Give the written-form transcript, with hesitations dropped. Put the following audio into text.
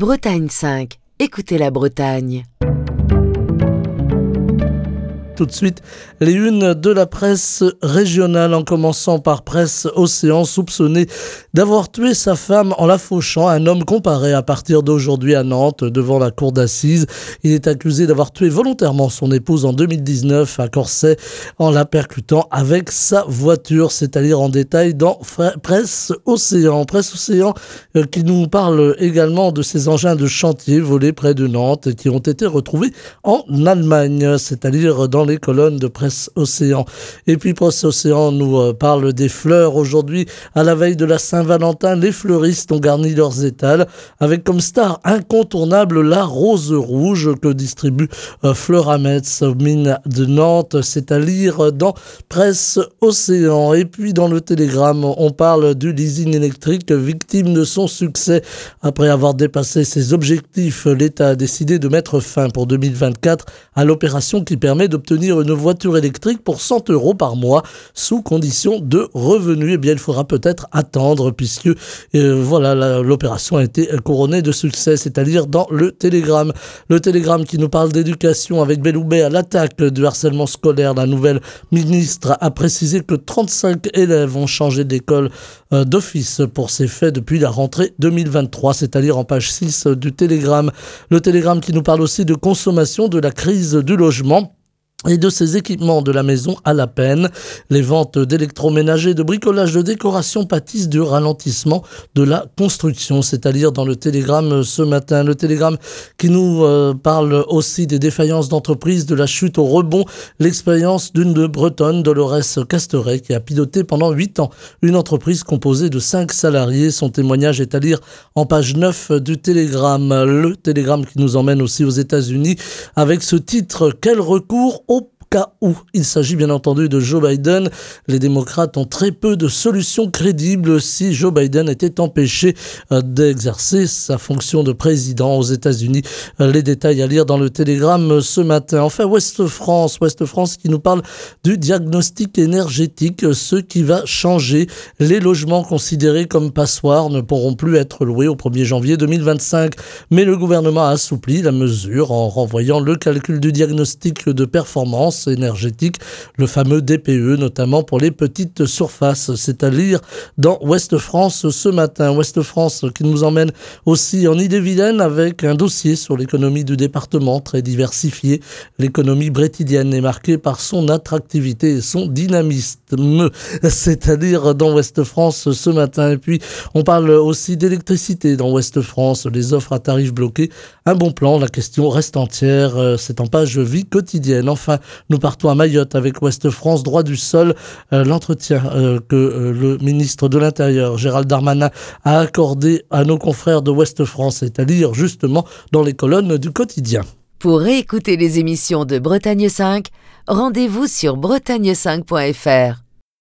Bretagne 5. Écoutez la Bretagne. Tout de suite, les unes de la presse régionale, en commençant par Presse Océan, soupçonné d'avoir tué sa femme en la fauchant. Un homme comparé à partir d'aujourd'hui à Nantes devant la cour d'assises. Il est accusé d'avoir tué volontairement son épouse en 2019 à Corsay en la percutant avec sa voiture. C'est à lire en détail dans Presse Océan. Presse Océan qui nous parle également de ces engins de chantier volés près de Nantes qui ont été retrouvés en Allemagne. C'est à lire dans les colonnes de Presse Océan. Et puis Presse Océan nous parle des fleurs. Aujourd'hui, à la veille de la Saint-Valentin, les fleuristes ont garni leurs étals avec comme star incontournable la rose rouge que distribue Fleurametz, mine de Nantes. C'est à lire dans Presse Océan. Et puis dans le Télégramme, on parle du leasing électrique victime de son succès. Après avoir dépassé ses objectifs, l'État a décidé de mettre fin pour 2024 à l'opération qui permet d'obtenir une voiture électrique pour 100 € par mois sous condition de revenus. Eh bien, il faudra peut-être attendre puisque l'opération a été couronnée de succès. C'est à dire dans le Télégramme. Le Télégramme qui nous parle d'éducation avec Belloubet à l'attaque du harcèlement scolaire. La nouvelle ministre a précisé que 35 élèves ont changé d'école d'office pour ces faits depuis la rentrée 2023. C'est à dire en page 6 du Télégramme. Le Télégramme qui nous parle aussi de consommation, de la crise du logement et de ces équipements de la maison à la peine. Les ventes d'électroménagers, de bricolage, de décoration pâtissent du ralentissement de la construction. C'est à dire dans le Télégramme ce matin. Le Télégramme qui nous parle aussi des défaillances d'entreprises, de la chute au rebond. L'expérience d'une Bretonne, Dolores Casteret, qui a piloté pendant 8 ans une entreprise composée de 5 salariés. Son témoignage est à lire en page 9 du Télégramme. Le Télégramme qui nous emmène aussi aux États-Unis avec ce titre « Quel recours au cas où ». Il s'agit bien entendu de Joe Biden. Les démocrates ont très peu de solutions crédibles si Joe Biden était empêché d'exercer sa fonction de président aux États-Unis. Les détails à lire dans le Télégramme ce matin. Enfin, Ouest France qui nous parle du diagnostic énergétique, ce qui va changer. Les logements considérés comme passoires ne pourront plus être loués au 1er janvier 2025. Mais le gouvernement a assoupli la mesure en renvoyant le calcul du diagnostic de performance énergétique, le fameux DPE, notamment pour les petites surfaces. C'est à lire dans Ouest France ce matin. Ouest France qui nous emmène aussi en Ille-et-Vilaine avec un dossier sur l'économie du département très diversifié. L'économie brétilienne est marquée par son attractivité et son dynamisme. C'est à lire dans Ouest France ce matin. Et puis, on parle aussi d'électricité dans Ouest France. Les offres à tarifs bloqués, un bon plan, la question reste entière. C'est en page vie quotidienne. Enfin, nous partons à Mayotte avec Ouest France, droit du sol. L'entretien que le ministre de l'Intérieur, Gérald Darmanin, a accordé à nos confrères de Ouest France est à lire justement dans les colonnes du quotidien. Pour réécouter les émissions de Bretagne 5, rendez-vous sur bretagne5.fr.